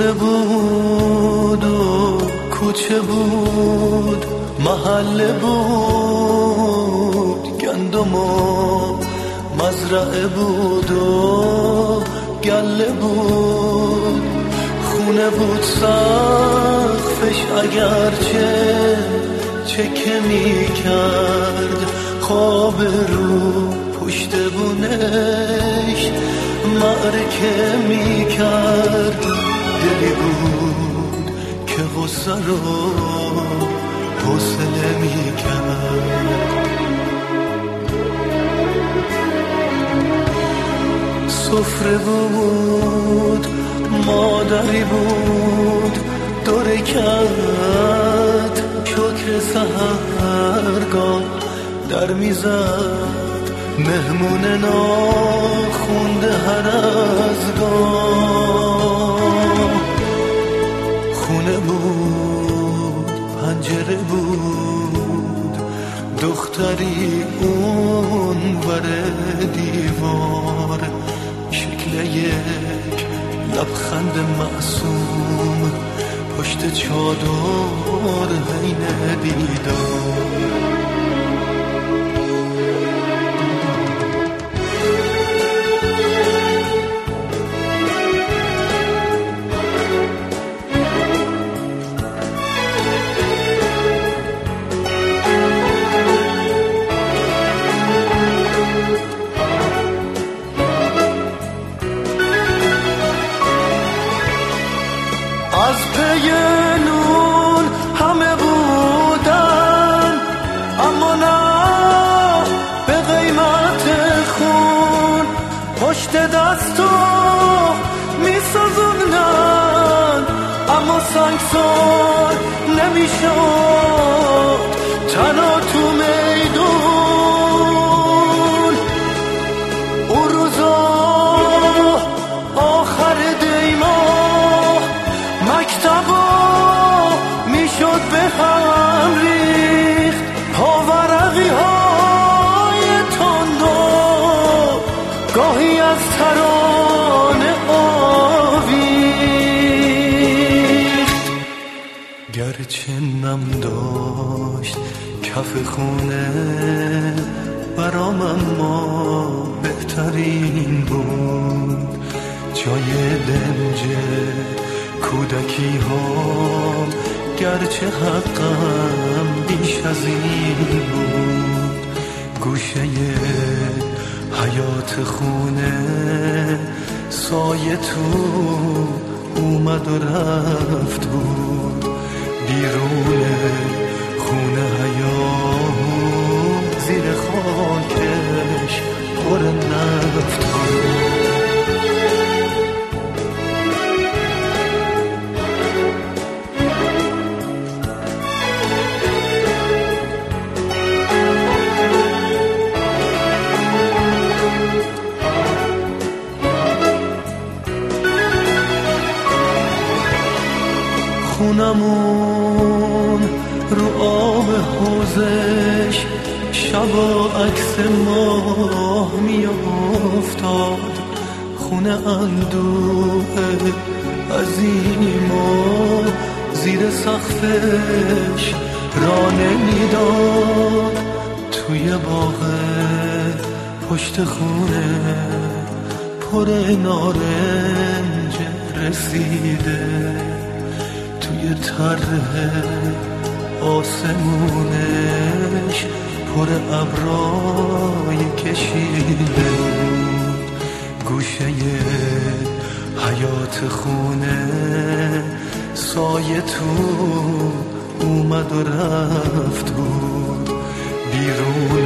خونه بود و کوچه بود، محله بود، گندم و مزرعه بود و گله بود. خونه بود سقفش اگرچه چکه می کرد، خواب رو پشت بونش معرکه می کرد. دلی بود که غصه رو حوصله می کرد. سفره بود، مادری بود، دور کرد شکر سحرگاه در میزد، مهمون ناخونده هر از گاه. خونه بود، پنجره بود، دختری اون ور دیوار، شکل یک لبخند معصوم پشت چادر حین دیدار. از پی نون همه بودن، اما نه به قیمت خون. پشت دستو می سازوندن، اما سنگسار نمی شد تنها تو میدون. اون روزا آخر دیماه مکتبا میشد به هم ریخت، پاورقی های تندو گاهی از ترانه آویخت. گرچه نم داشت کف خونه برام، اما بهترین بود جای دنج کودکی ها. گرچه حقم بیش از این بود، گوشه حیات خونه سایه تو اومد و رفت بود. بیرون خونه حیات زیر خاکش پر نفت بود. خونمون رو آب حوزش شبا عکس ماه می افتاد. خونه اندوه عظیم و زیر سقفش را نمیداد. توی باغ پشت خونه پر نارنج رسیده، توی طرح آسمونش پر ابرای کشیده. گوشه حیات خونه سایه تو اومد و رفت بود. بیرون